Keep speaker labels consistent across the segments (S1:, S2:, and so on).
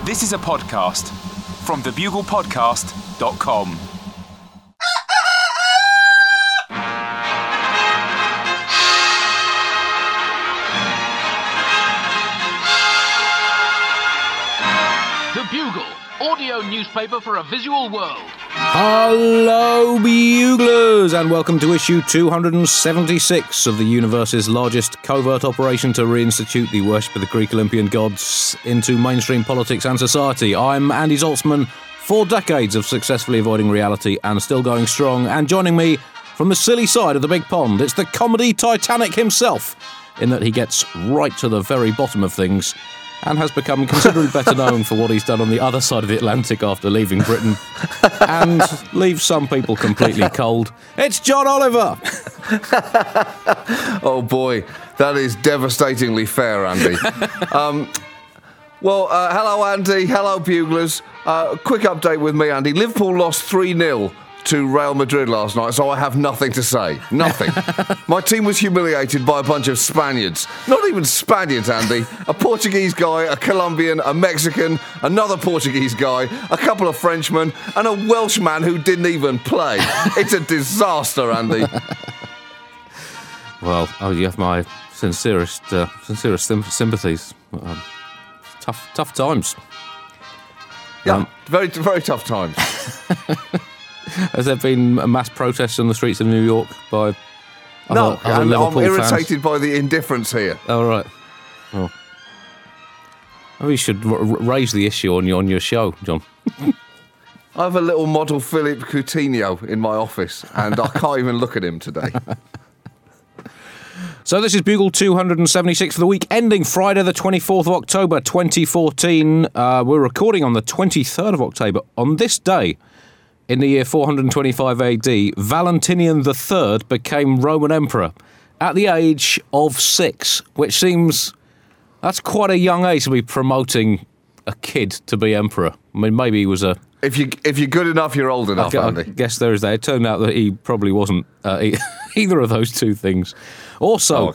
S1: This is a podcast from thebuglepodcast.com.
S2: The Bugle, audio newspaper for a visual world.
S3: Hello, Buglers, and welcome to issue 276 of the universe's largest covert operation to reinstitute the worship of the Greek Olympian gods into mainstream politics and society. I'm Andy Zaltzman, 4 decades of successfully avoiding reality and still going strong, and joining me from the silly side of the big pond, it's the comedy Titanic himself, in that he gets right to the very bottom of things and has become considerably better known for what he's done on the other side of the Atlantic after leaving Britain and leaves some people completely cold. It's John Oliver!
S4: Oh boy, that is devastatingly fair, Andy. Hello Andy, hello Buglers. Quick update with me, Andy. Liverpool lost 3-0 to Real Madrid last night, so I have nothing to say. Nothing. My team was humiliated by a bunch of Spaniards. Not even Spaniards, Andy. A Portuguese guy, a Colombian, a Mexican, another Portuguese guy, a couple of Frenchmen, and a Welshman who didn't even play. It's a disaster, Andy.
S3: Well, you have my sincerest sympathies. Tough times.
S4: Yeah, very, very tough times.
S3: Has there been a mass protest on the streets of New York by
S4: other
S3: Liverpool
S4: I'm irritated
S3: fans?
S4: by the indifference here.
S3: Oh, right. Oh. Maybe you should raise the issue on your show, John.
S4: I have a little model Philippe Coutinho in my office, and I can't even look at him today.
S3: So this is Bugle 276 for the week ending Friday the 24th of October 2014. We're recording on the 23rd of October. On this day, in the year 425 AD, Valentinian III became Roman Emperor at the age of 6, which seems that's quite a young age to be promoting a kid to be emperor. I mean, maybe he was a...
S4: If you're good enough, you're old enough, Andy.
S3: I guess there is that. It turned out that he probably wasn't either of those two things. Also,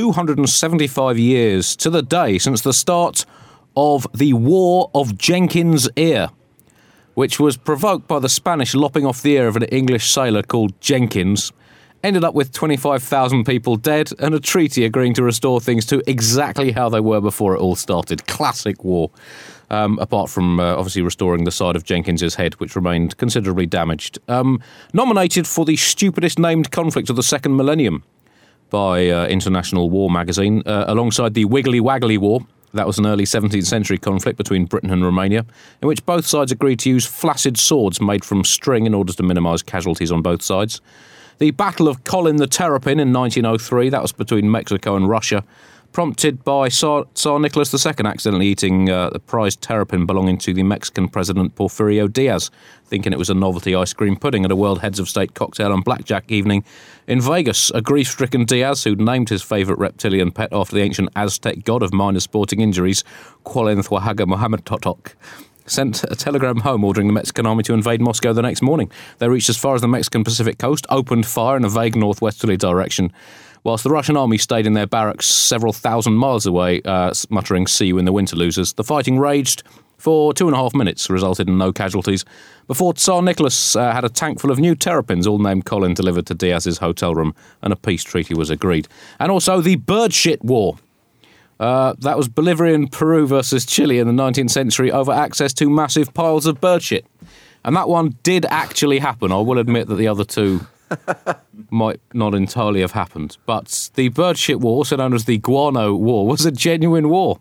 S3: 275 years to the day since the start of the War of Jenkins' Ear, which was provoked by the Spanish lopping off the ear of an English sailor called Jenkins, ended up with 25,000 people dead and a treaty agreeing to restore things to exactly how they were before it all started. Classic war. Apart from, obviously, restoring the side of Jenkins's head, which remained considerably damaged. Nominated for the stupidest named conflict of the second millennium by International War magazine, alongside the Wiggly Waggly War. That was an early 17th century conflict between Britain and Romania, in which both sides agreed to use flaccid swords made from string in order to minimise casualties on both sides. The Battle of Colin the Terrapin in 1903, that was between Mexico and Russia, prompted by Tsar Nicholas II accidentally eating the prized terrapin belonging to the Mexican president Porfirio Diaz, thinking it was a novelty ice cream pudding at a World Heads of State cocktail and blackjack evening in Vegas. A grief-stricken Diaz, who'd named his favourite reptilian pet after the ancient Aztec god of minor sporting injuries, Cuauhtémoc Mohamed Totok, sent a telegram home ordering the Mexican army to invade Moscow the next morning. They reached as far as the Mexican Pacific coast, opened fire in a vague northwesterly direction, whilst the Russian army stayed in their barracks several thousand miles away, muttering, "See you in the winter, losers." The fighting raged for 2.5 minutes, resulted in no casualties, before Tsar Nicholas had a tank full of new terrapins, all named Colin, delivered to Diaz's hotel room, and a peace treaty was agreed. And also the Birdshit War. That was Bolivian Peru versus Chile in the 19th century over access to massive piles of birdshit. And that one did actually happen. I will admit that the other two might not entirely have happened. But the birdshit war, also known as the Guano War, was a genuine war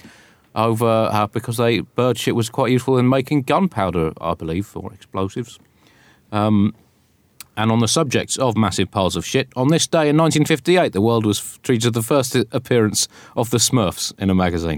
S3: over because birdshit was quite useful in making gunpowder, I believe, or explosives. And on the subject of massive piles of shit, on this day in 1958, the world was treated to the first appearance of the Smurfs in a magazine.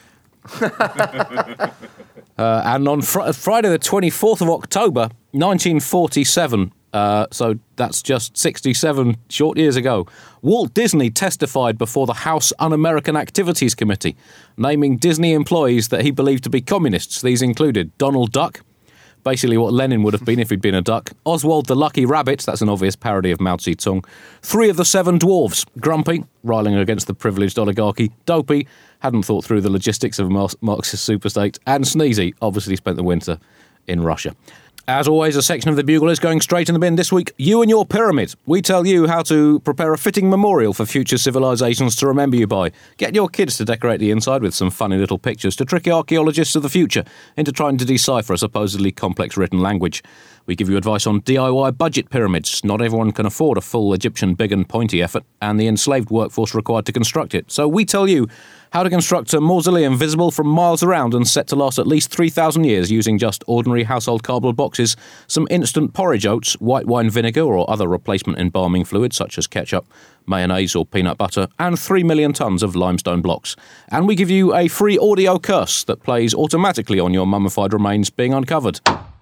S3: And on Friday the 24th of October, 1947, so that's just 67 short years ago, Walt Disney testified before the House Un-American Activities Committee, naming Disney employees that he believed to be communists. These included Donald Duck, basically what Lenin would have been if he'd been a duck. Oswald the Lucky Rabbit, that's an obvious parody of Mao Zedong. 3 of the 7 dwarves. Grumpy, riling against the privileged oligarchy. Dopey, hadn't thought through the logistics of a Marxist superstate. And Sneezy, obviously spent the winter in Russia. As always, a section of the Bugle is going straight in the bin this week. You and your pyramid. We tell you how to prepare a fitting memorial for future civilisations to remember you by. Get your kids to decorate the inside with some funny little pictures to trick archaeologists of the future into trying to decipher a supposedly complex written language. We give you advice on DIY budget pyramids. Not everyone can afford a full Egyptian big and pointy effort, and the enslaved workforce required to construct it. So we tell you how to construct a mausoleum visible from miles around and set to last at least 3,000 years using just ordinary household cardboard boxes, some instant porridge oats, white wine vinegar or other replacement embalming fluid such as ketchup, mayonnaise or peanut butter, and 3 million tonnes of limestone blocks. And we give you a free audio curse that plays automatically on your mummified remains being uncovered.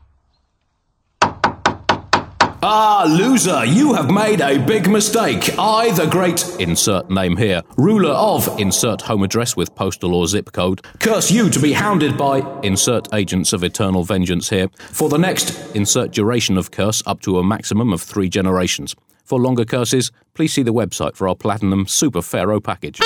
S3: Ah, loser, you have made a big mistake. I, the great, insert name here, ruler of, insert home address with postal or zip code, curse you to be hounded by, insert agents of eternal vengeance here, for the next, insert duration of curse up to a maximum of 3 generations. For longer curses, please see the website for our Platinum Super Pharaoh package.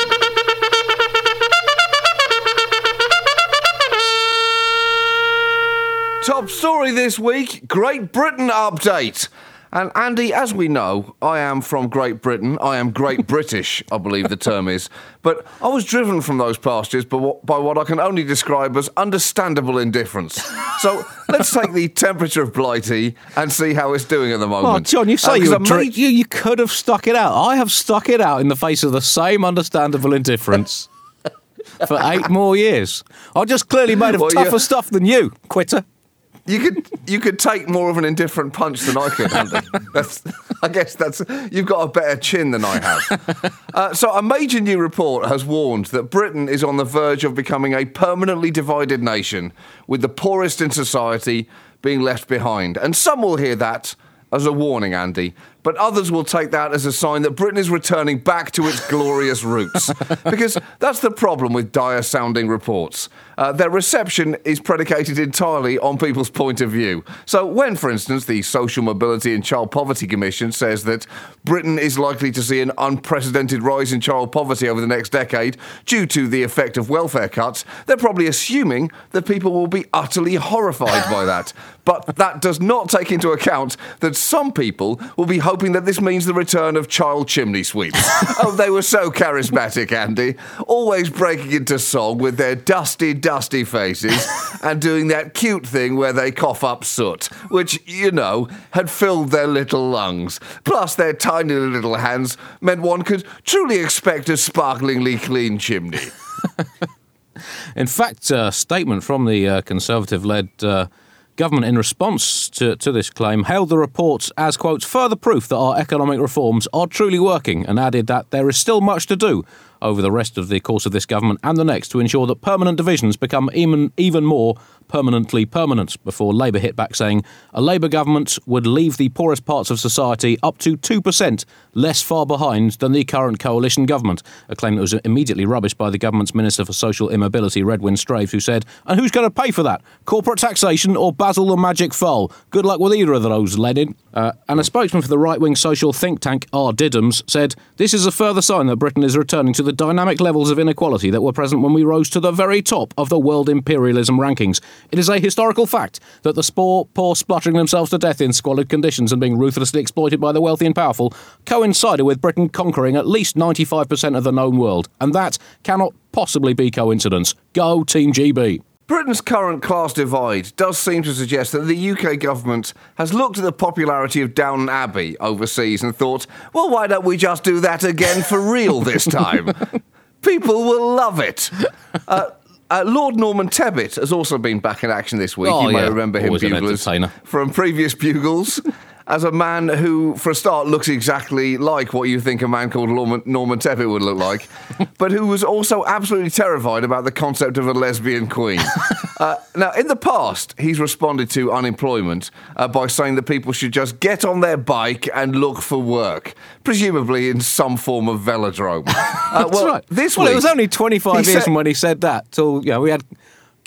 S4: Top story this week, Great Britain update. And Andy, as we know, I am from Great Britain. I am Great British, I believe the term is. But I was driven from those pastures by what I can only describe as understandable indifference. So let's take the temperature of Blighty and see how it's doing at the moment.
S3: Oh, John, you say you could have stuck it out. I have stuck it out in the face of the same understandable indifference for 8 more years. I'm just clearly made of tougher stuff than you, quitter.
S4: You could take more of an indifferent punch than I could, Andy. I guess you've got a better chin than I have. So a major new report has warned that Britain is on the verge of becoming a permanently divided nation, with the poorest in society being left behind. And some will hear that as a warning, Andy, but others will take that as a sign that Britain is returning back to its glorious roots. Because that's the problem with dire-sounding reports. Their reception is predicated entirely on people's point of view. So when, for instance, the Social Mobility and Child Poverty Commission says that Britain is likely to see an unprecedented rise in child poverty over the next decade due to the effect of welfare cuts, they're probably assuming that people will be utterly horrified by that. But that does not take into account that some people will be hoping that this means the return of child chimney sweeps. Oh, they were so charismatic, Andy, always breaking into song with their dusty faces and doing that cute thing where they cough up soot, which, you know, had filled their little lungs. Plus, their tiny little hands meant one could truly expect a sparklingly clean chimney.
S3: In fact, a statement from the Conservative-led government in response to this claim hailed the reports as, quote, further proof that our economic reforms are truly working, and added that there is still much to do over the rest of the course of this government and the next to ensure that permanent divisions become even more permanently permanent, before Labour hit back saying a Labour government would leave the poorest parts of society up to 2% less far behind than the current coalition government, a claim that was immediately rubbished by the government's Minister for Social Immobility, Redwyn Straves, who said, and who's going to pay for that? Corporate taxation or Basil the Magic Foal? Good luck with either of those, Lenin. And a spokesman for the right-wing social think tank R. Diddums said, this is a further sign that Britain is returning to the dynamic levels of inequality that were present when we rose to the very top of the world imperialism rankings. It is a historical fact that the poor spluttering themselves to death in squalid conditions and being ruthlessly exploited by the wealthy and powerful coincided with Britain conquering at least 95% of the known world. And that cannot possibly be coincidence. Go Team GB.
S4: Britain's current class divide does seem to suggest that the UK government has looked at the popularity of Downton Abbey overseas and thought, well, why don't we just do that again for real this time? People will love it. Lord Norman Tebbit has also been back in action this week. You may remember him, Buglers, from previous Bugles, as a man who, for a start, looks exactly like what you think a man called Norman Tebbit would look like, but who was also absolutely terrified about the concept of a lesbian queen. Now, in the past, he's responded to unemployment by saying that people should just get on their bike and look for work, presumably in some form of velodrome.
S3: That's right.
S4: This week,
S3: it was only 25 years from when he said that till we had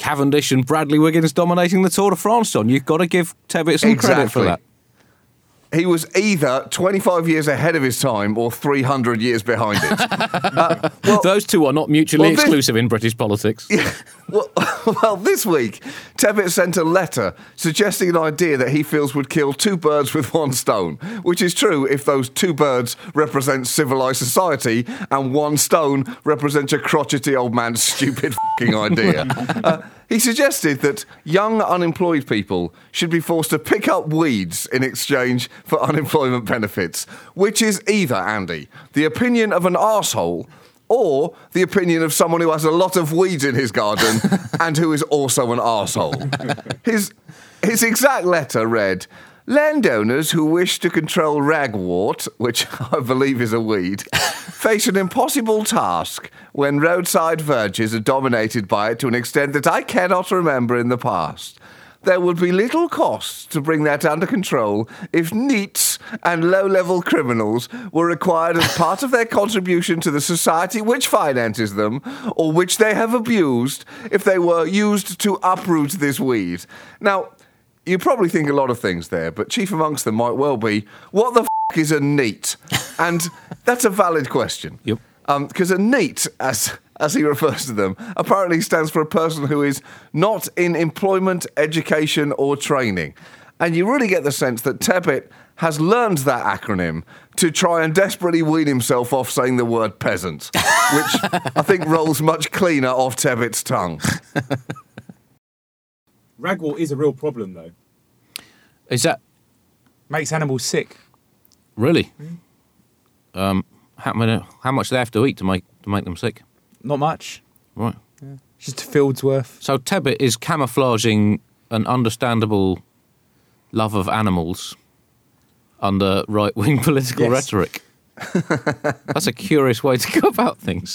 S3: Cavendish and Bradley Wiggins dominating the Tour de France, John. You've got to give Tebbit some credit for that.
S4: He was either 25 years ahead of his time or 300 years behind it.
S3: Those two are not mutually exclusive in British politics.
S4: Yeah, well, this week, Tebbit sent a letter suggesting an idea that he feels would kill two birds with one stone, which is true if those two birds represent civilised society and one stone represents a crotchety old man's stupid fucking idea. He suggested that young unemployed people should be forced to pick up weeds in exchange for unemployment benefits, which is either, Andy, the opinion of an arsehole or the opinion of someone who has a lot of weeds in his garden and who is also an arsehole. His exact letter read, "Landowners who wish to control ragwort, which I believe is a weed, face an impossible task when roadside verges are dominated by it to an extent that I cannot remember in the past. There would be little cost to bring that under control if NEETs and low-level criminals were required as part of their contribution to the society which finances them, or which they have abused, if they were used to uproot this weed." Now, you probably think a lot of things there, but chief amongst them might well be, what the f*** is a NEET? And that's a valid question.
S3: Yep.
S4: Because a NEET, as he refers to them, apparently stands for a person who is not in employment, education or training. And you really get the sense that Tebbit has learned that acronym to try and desperately wean himself off saying the word peasant, which I think rolls much cleaner off Tebbit's tongue.
S5: Ragwort is a real problem, though.
S3: Is that...
S5: Makes animals sick.
S3: Really? How much do they have to eat to make them sick?
S5: Not much.
S3: Right.
S5: Yeah. Just a field's worth.
S3: So Tebbit is camouflaging an understandable love of animals under right-wing political rhetoric. That's a curious way to go about things.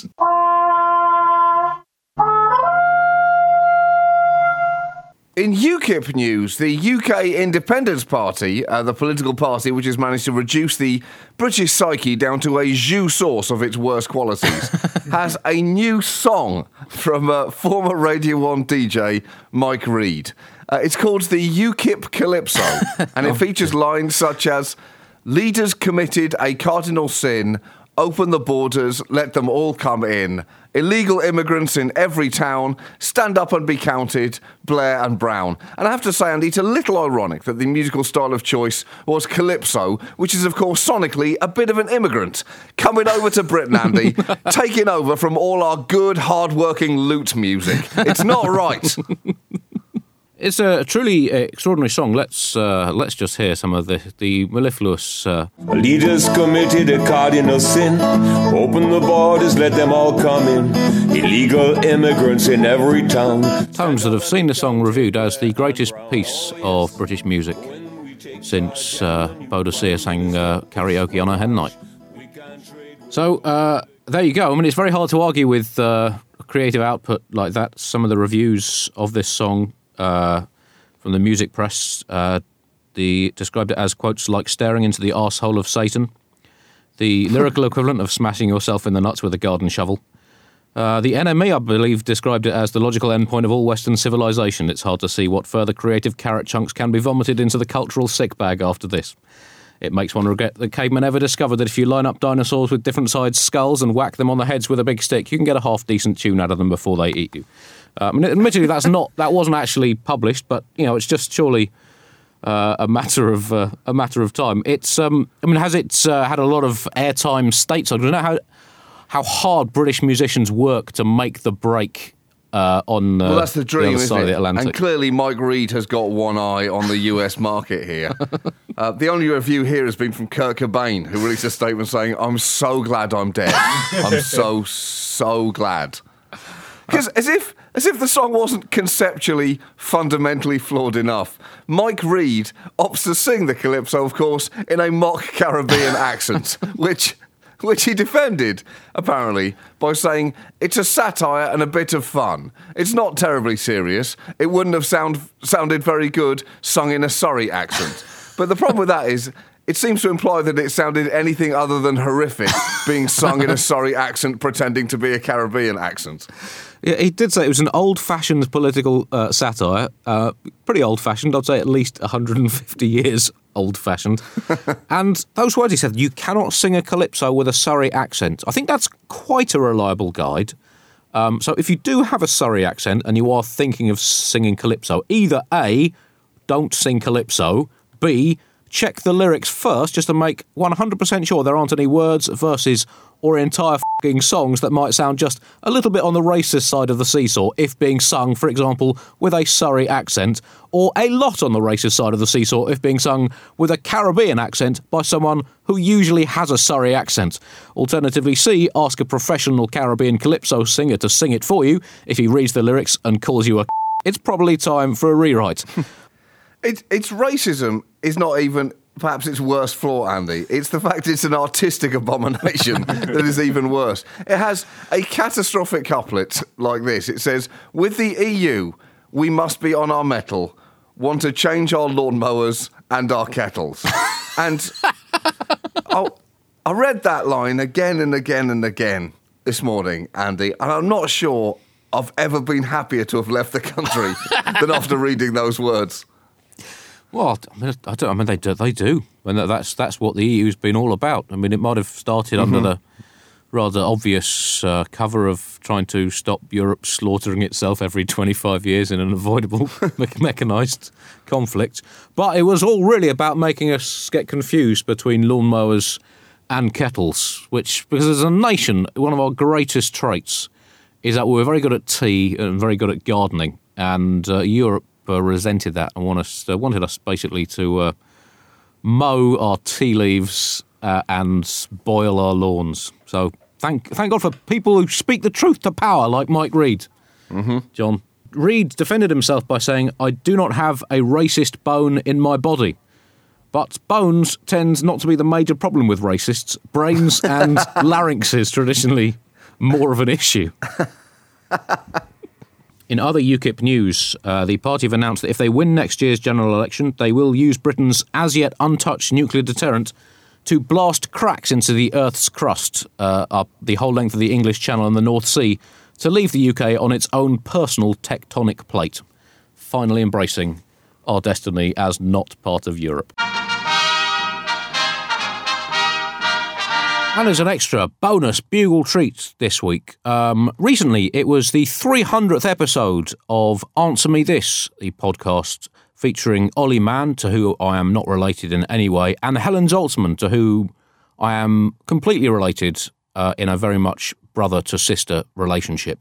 S4: In UKIP news, the UK Independence Party, the political party which has managed to reduce the British psyche down to a jus sauce of its worst qualities, has a new song from former Radio 1 DJ Mike Reid. It's called the UKIP Calypso, and it features lines such as, "Leaders committed a cardinal sin, open the borders, let them all come in. Illegal immigrants in every town, stand up and be counted, Blair and Brown." And I have to say, Andy, it's a little ironic that the musical style of choice was Calypso, which is, of course, sonically a bit of an immigrant. Coming over to Britain, Andy, taking over from all our good, hard-working lute music. It's not right.
S3: It's a truly extraordinary song. Let's just hear some of the mellifluous...
S6: Leaders committed a cardinal sin. Open the borders, let them all come in. Illegal immigrants in every town.
S3: Tones that have seen the song reviewed as the greatest piece of British music since Boadicea sang karaoke on her hen night. So, there you go. I mean, it's very hard to argue with creative output like that. Some of the reviews of this song... from the music press, described it as, quotes, like staring into the arsehole of Satan. The lyrical equivalent of smashing yourself in the nuts with a garden shovel. The NME, I believe, described it as the logical endpoint of all Western civilization. It's hard to see what further creative carrot chunks can be vomited into the cultural sick bag after this. It makes one regret that cavemen ever discovered that if you line up dinosaurs with different sized skulls and whack them on the heads with a big stick, you can get a half-decent tune out of them before they eat you. Admittedly, that wasn't actually published, but it's just surely a matter of time. It's has it had a lot of airtime stateside? Do you know how hard British musicians work to make the break on
S4: well, that's the dream,
S3: the other side of the Atlantic?
S4: And clearly, Mike Reid has got one eye on the US market here. The only review here has been from Kurt Cobain, who released a statement saying, "I'm so glad I'm dead. I'm so glad." Because as if the song wasn't conceptually, fundamentally flawed enough, Mike Reid opts to sing the Calypso, of course, in a mock Caribbean accent, which he defended, apparently, by saying, "It's a satire and a bit of fun. It's not terribly serious. It wouldn't have sounded very good sung in a Surrey accent." But the problem with that is, It seems to imply that it sounded anything other than horrific, being sung in a Surrey accent pretending to be a Caribbean accent.
S3: Yeah, he did say it was an old-fashioned political satire. Pretty old-fashioned, I'd say at least 150 years old-fashioned. And those words he said, you cannot sing a calypso with a Surrey accent. I think that's quite a reliable guide. So if you do have a Surrey accent and you are thinking of singing calypso, either A, don't sing calypso, B, check the lyrics first just to make 100% sure there aren't any words, verses, or entire f***ing songs that might sound just a little bit on the racist side of the seesaw if being sung, for example, with a Surrey accent, or a lot on the racist side of the seesaw if being sung with a Caribbean accent by someone who usually has a Surrey accent. Alternatively, C, ask a professional Caribbean calypso singer to sing it for you. If he reads the lyrics and calls you a it's probably time for a rewrite.
S4: It's racism is not even perhaps its worst flaw, Andy. It's the fact it's an artistic abomination that is even worse. It has a catastrophic couplet like this. It says, with the EU, we must be on our mettle, want to change our lawnmowers and our kettles. And I read that line again and again and again this morning, Andy, and I'm not sure I've ever been happier to have left the country than after reading those words.
S3: Well, they do. And that's what the EU's been all about. I mean, it might have started under the rather obvious cover of trying to stop Europe slaughtering itself every 25 years in an avoidable mechanised conflict. But it was all really about making us get confused between lawnmowers and kettles, which, because as a nation, one of our greatest traits is that we're very good at tea and very good at gardening. And Europe resented that and wanted us basically to mow our tea leaves and boil our lawns. So thank God for people who speak the truth to power, like Mike Reid. John Reid defended himself by saying, "I do not have a racist bone in my body." But bones tend not to be the major problem with racists. Brains and larynx is traditionally more of an issue. In other UKIP news, the party have announced that if they win next year's general election, they will use Britain's as-yet untouched nuclear deterrent to blast cracks into the Earth's crust up the whole length of the English Channel and the North Sea to leave the UK on its own personal tectonic plate, finally embracing our destiny as not part of Europe. And as an extra bonus bugle treat this week, recently it was the 300th episode of Answer Me This, the podcast featuring Ollie Mann, to who I am not related in any way, and Helen Zaltzman, to who I am completely related in a very much brother-to-sister relationship.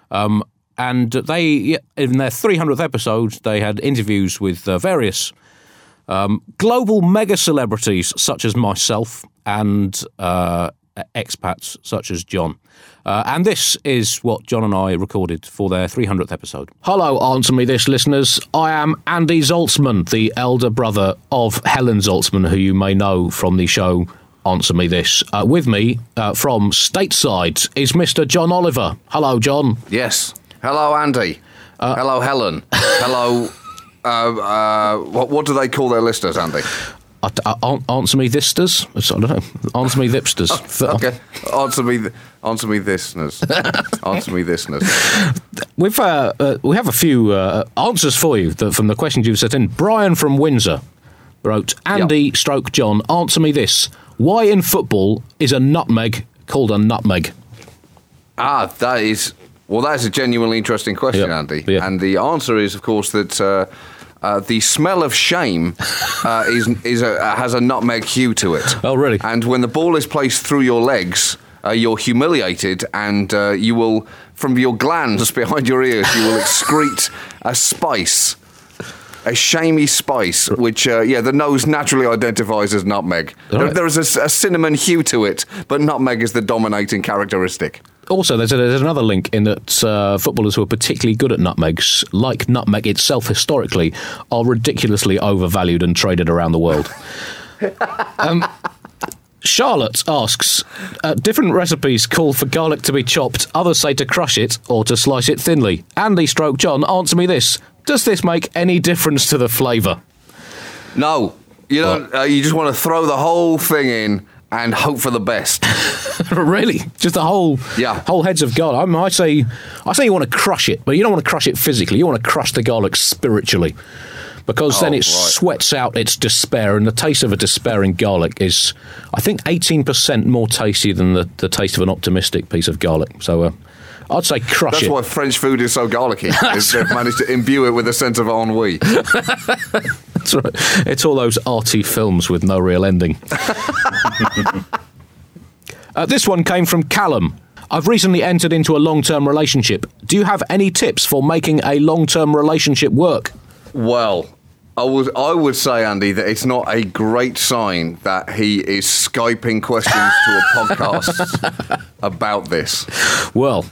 S3: And they, in their 300th episode, they had interviews with various global mega celebrities such as myself and expats such as John. And this is what John and I recorded for their 300th episode. Hello, Answer Me This listeners. I am Andy Zaltzman, the elder brother of Helen Zaltzman, who you may know from the show Answer Me This. With me from stateside is Mr. John Oliver. Hello, John.
S4: Yes. Hello, Andy. Hello, Helen. Hello. What do they call their listeners, Andy?
S3: Answer Me Thisters? I don't know. Answer Me Thipsters.
S4: Okay. Answer me thisness. Answer me thisness.
S3: We have a few answers for you from the questions you've sent in. Brian from Windsor wrote, Andy / John, answer me this. Why in football is a nutmeg called a nutmeg?
S4: That is a genuinely interesting question, Andy.
S3: Yeah.
S4: And the answer is, of course, that the smell of shame has a nutmeg hue to it.
S3: Oh, really?
S4: And when the ball is placed through your legs, you're humiliated, and you will, from your glands behind your ears, you will excrete a spice. A shamey spice, which, the nose naturally identifies as nutmeg.
S3: Right.
S4: There is a cinnamon hue to it, but nutmeg is the dominating characteristic.
S3: Also, there's another link in that footballers who are particularly good at nutmegs, like nutmeg itself historically, are ridiculously overvalued and traded around the world. Charlotte asks, different recipes call for garlic to be chopped, others say to crush it or to slice it thinly. Andy / John, answer me this. Does this make any difference to the flavour?
S4: No. You don't. You just want to throw the whole thing in and hope for the best.
S3: Really? Just the whole heads of garlic. I mean, I say you want to crush it, but you don't want to crush it physically. You want to crush the garlic spiritually, because then it sweats out its despair, and the taste of a despairing garlic is, I think, 18% more tasty than the taste of an optimistic piece of garlic. So I'd say crush it.
S4: That's why French food is so garlicky. They've managed to imbue it with a sense of ennui.
S3: That's right. It's all those arty films with no real ending. This one came from Callum. I've recently entered into a long-term relationship. Do you have any tips for making a long-term relationship work?
S4: Well, I would say, Andy, that it's not a great sign that he is Skyping questions to a podcast about this.
S3: Well,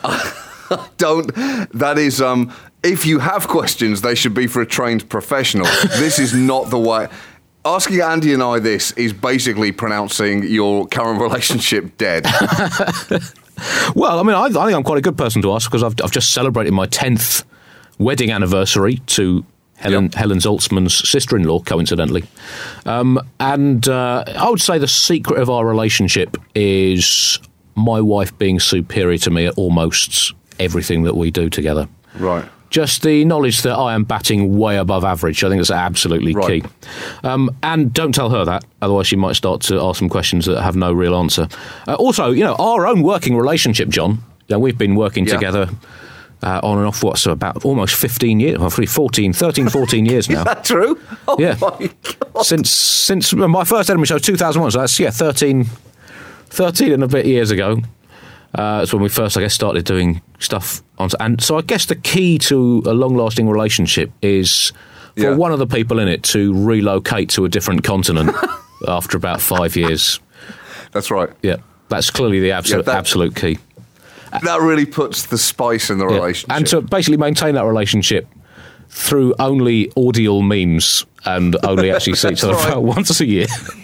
S4: that is, if you have questions, they should be for a trained professional. This is not the way. Asking Andy and I this is basically pronouncing your current relationship dead.
S3: Well, I mean, I think I'm quite a good person to ask, because I've just celebrated my 10th wedding anniversary to Helen Zaltzman's sister-in-law, coincidentally. And I would say the secret of our relationship is my wife being superior to me at almost everything that we do together.
S4: Right.
S3: Just the knowledge that I am batting way above average. I think that's absolutely key. And don't tell her that, otherwise she might start to ask some questions that have no real answer. Also, our own working relationship, John, we've been working together on and off, about almost 15 years, 13, 14 years now.
S4: Is that true? Oh,
S3: yeah.
S4: My God.
S3: Since my first Edinburgh show, 2001, so that's, 13 and a bit years ago. That's when we first, I guess, started doing stuff on. And so I guess the key to a long-lasting relationship is for one of the people in it to relocate to a different continent after about 5 years.
S4: That's right.
S3: Yeah, that's clearly the absolute key.
S4: That really puts the spice in the relationship.
S3: And to basically maintain that relationship through only audial memes and only actually see each other about once a year.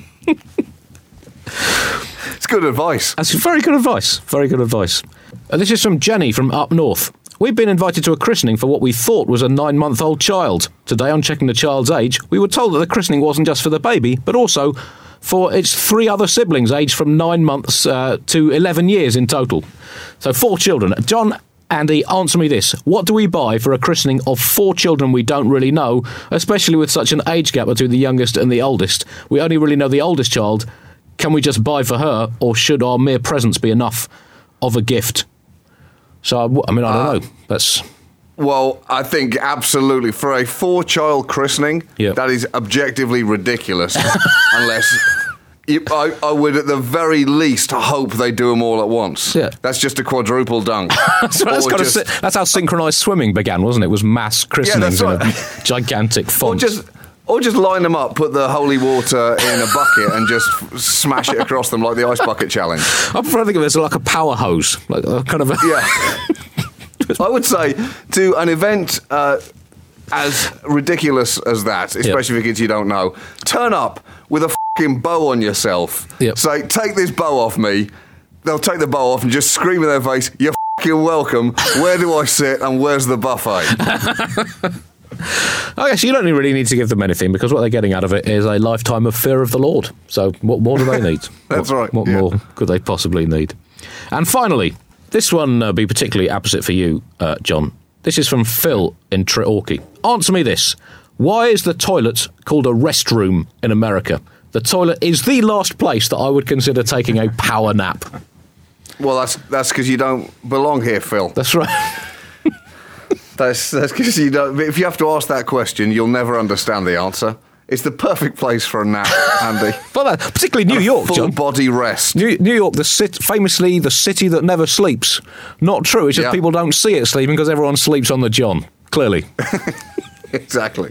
S4: It's good advice.
S3: That's very good advice. Very good advice. This is from Jenny from up north. We've been invited to a christening for what we thought was a 9-month-old child. Today, on checking the child's age, we were told that the christening wasn't just for the baby, but also for its 3 other siblings, aged from 9 months to 11 years in total. So 4 children. John, Andy, answer me this. What do we buy for a christening of 4 children we don't really know, especially with such an age gap between the youngest and the oldest? We only really know the oldest child. Can we just buy for her, or should our mere presence be enough of a gift? So, I mean, I don't know. That's...
S4: Well, I think absolutely. For a 4-child christening, that is objectively ridiculous. Unless... I would at the very least hope they do them all at once. Yeah. That's just a quadruple dunk.
S3: That's how synchronised swimming began, wasn't it? It was mass christenings in a gigantic font.
S4: Or just line them up, put the holy water in a bucket and just smash it across them like the Ice Bucket Challenge.
S3: I prefer to think of it as like a power hose. Like a kind of a...
S4: Yeah. I would say to an event as ridiculous as that, especially for kids you don't know, turn up with a f***ing bow on yourself. Yep. Say, take this bow off me. They'll take the bow off and just scream in their face, you're f***ing welcome. Where do I sit and where's the buffet?
S3: I guess you don't really need to give them anything, because what they're getting out of it is a lifetime of fear of the Lord. So what more do they need?
S4: That's right.
S3: What more could they possibly need? And finally, this one be particularly apposite for you, John. This is from Phil in Treorchy. Answer me this. Why is the toilet called a restroom in America? The toilet is the last place that I would consider taking a power nap.
S4: Well, that's because you don't belong here, Phil.
S3: That's right.
S4: That's because you don't. If you have to ask that question, you'll never understand the answer. It's the perfect place for a nap, Andy.
S3: Well, particularly New York,
S4: full
S3: John.
S4: Body rest.
S3: New York, famously the city that never sleeps. Not true. It's just people don't see it sleeping because everyone sleeps on the John. Clearly.
S4: Exactly.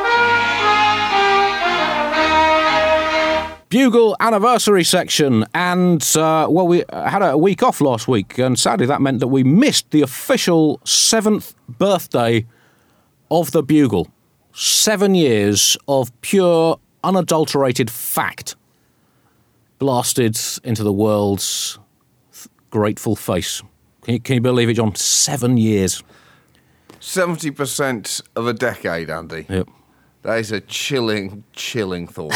S3: Bugle anniversary section, and we had a week off last week, and sadly that meant that we missed the official 7th birthday of the Bugle. 7 years of pure, unadulterated fact blasted into the world's grateful face. Can you believe it, John? 7 years.
S4: 70% of a decade, Andy.
S3: Yep.
S4: That is a chilling thought.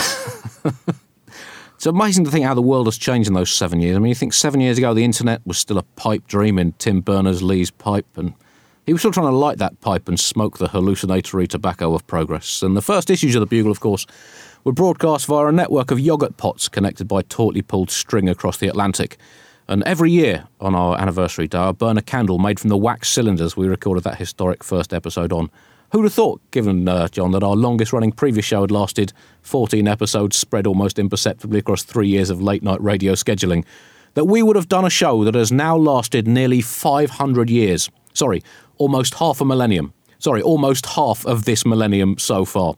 S3: It's amazing to think how the world has changed in those 7 years. I mean, you think 7 years ago the internet was still a pipe dream in Tim Berners-Lee's pipe, and he was still trying to light that pipe and smoke the hallucinatory tobacco of progress. And the first issues of the Bugle, of course, were broadcast via a network of yoghurt pots connected by tautly pulled string across the Atlantic. And every year on our anniversary day, I burn a candle made from the wax cylinders we recorded that historic first episode on. Who'd have thought, given, John, that our longest-running previous show had lasted 14 episodes spread almost imperceptibly across 3 years of late-night radio scheduling, that we would have done a show that has now lasted nearly 500 years. Sorry, almost half a millennium. Sorry, almost half of this millennium so far.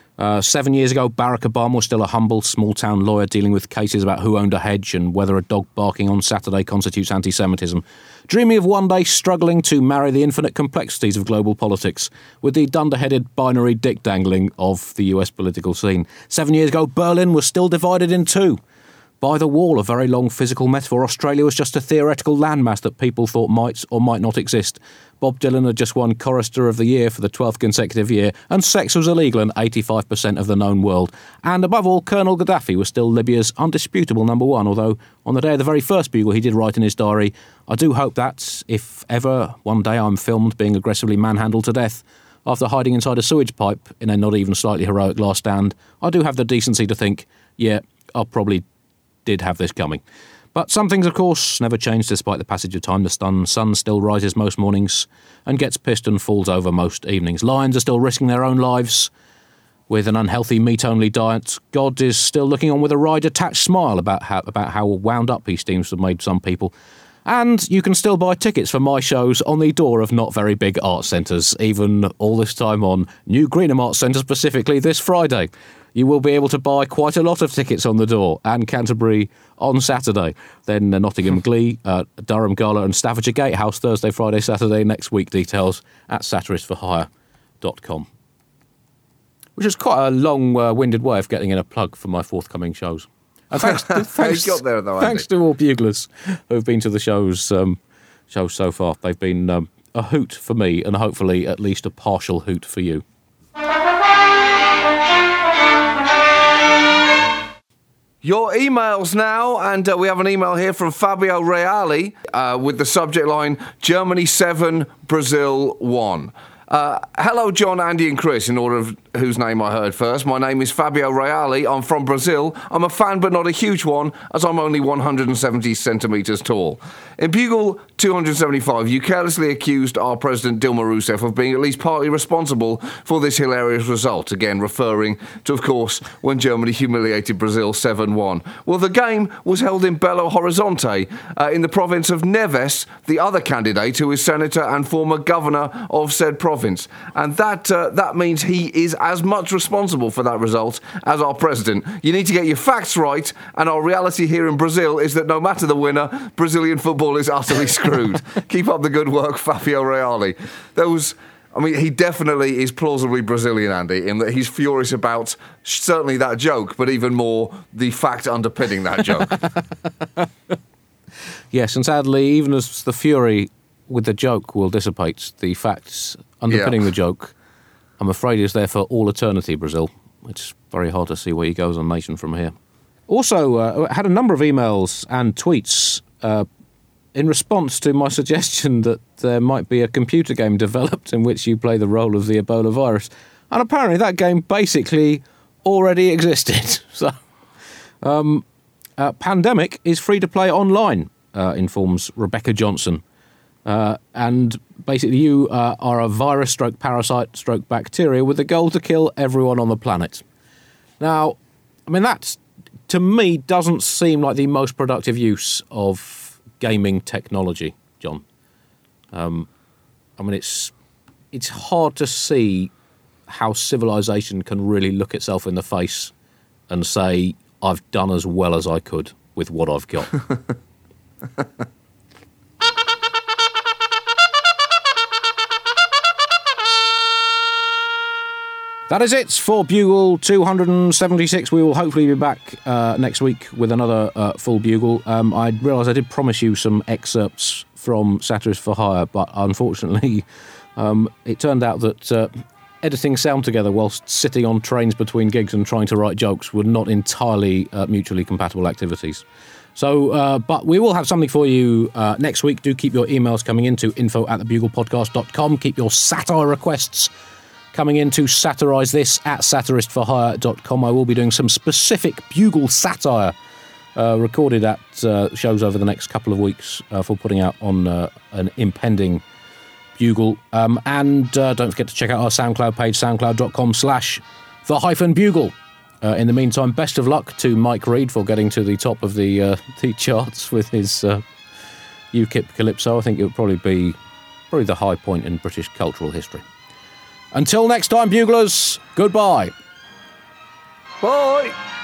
S3: 7 years ago, Barack Obama was still a humble, small-town lawyer dealing with cases about who owned a hedge and whether a dog barking on Saturday constitutes anti-Semitism, dreaming of one day struggling to marry the infinite complexities of global politics with the dunderheaded binary dick-dangling of the US political scene. 7 years ago, Berlin was still divided in two. By the wall, a very long physical metaphor, Australia was just a theoretical landmass that people thought might or might not exist. Bob Dylan had just won Chorister of the Year for the 12th consecutive year, and sex was illegal in 85% of the known world. And above all, Colonel Gaddafi was still Libya's undisputable number one, although on the day of the very first Bugle he did write in his diary, "I do hope that, if ever one day I'm filmed being aggressively manhandled to death, after hiding inside a sewage pipe in a not even slightly heroic last stand, I do have the decency to think, yeah, I'll probably did have this coming." But some things, of course, never change despite the passage of time. The sun still rises most mornings and gets pissed and falls over most evenings. Lions are still risking their own lives with an unhealthy meat-only diet. God is still looking on with a wry, detached smile about how wound up he seems to have made some people. And you can still buy tickets for my shows on the door of not very big art centres, even all this time on New Greenham Arts Centre specifically this Friday. You will be able to buy quite a lot of tickets on the door, and Canterbury on Saturday. Then Nottingham Glee, Durham Gala and Staffordshire Gatehouse Thursday, Friday, Saturday next week. Details at satiristforhire.com. Which is quite a long-winded way of getting in a plug for my forthcoming shows. Thanks
S4: got there, though,
S3: thanks to all buglers who've been to the shows so far. They've been a hoot for me, and hopefully at least a partial hoot for you.
S4: Your emails now, and we have an email here from Fabio Reali with the subject line, Germany 7, Brazil 1. Hello, John, Andy and Chris, in order of whose name I heard first. My name is Fabio Reali. I'm from Brazil. I'm a fan, but not a huge one, as I'm only 170 centimetres tall. In Bugle 275, you carelessly accused our President Dilma Rousseff of being at least partly responsible for this hilarious result, again referring to, of course, when Germany humiliated Brazil 7-1. Well, the game was held in Belo Horizonte, in the province of Neves, the other candidate who is senator and former governor of said province. And that means he is as much responsible for that result as our president. You need to get your facts right, and our reality here in Brazil is that no matter the winner, Brazilian football is utterly screwed. Keep up the good work, Fabio Reali. He definitely is plausibly Brazilian, Andy, in that he's furious about certainly that joke, but even more the fact underpinning that joke.
S3: Yes, and sadly, even as the fury with the joke will dissipate, the facts underpinning the joke, I'm afraid, is there for all eternity, Brazil. It's very hard to see where he goes on nation from here. Also, I had a number of emails and tweets in response to my suggestion that there might be a computer game developed in which you play the role of the Ebola virus. And apparently that game basically already existed. So, Pandemic is free to play online, informs Rebecca Johnson. And basically you are a virus stroke parasite stroke bacteria with the goal to kill everyone on the planet. Now, that, to me, doesn't seem like the most productive use of gaming technology, John. It's hard to see how civilization can really look itself in the face and say, I've done as well as I could with what I've got. That is it for Bugle 276. We will hopefully be back next week with another full Bugle. I realise I did promise you some excerpts from Satirist for Hire, but unfortunately it turned out that editing sound together whilst sitting on trains between gigs and trying to write jokes were not entirely mutually compatible activities. So, but we will have something for you next week. Do keep your emails coming in to info@thebuglepodcast.com. Keep your satire requests coming in to satirise this at satiristforhire.com. I will be doing some specific Bugle satire recorded at shows over the next couple of weeks for putting out on an impending Bugle. And don't forget to check out our SoundCloud page, soundcloud.com/the-bugle. In the meantime, best of luck to Mike Reid for getting to the top of the charts with his UKIP Calypso. I think it would probably be the high point in British cultural history. Until next time, Buglers, goodbye.
S4: Bye.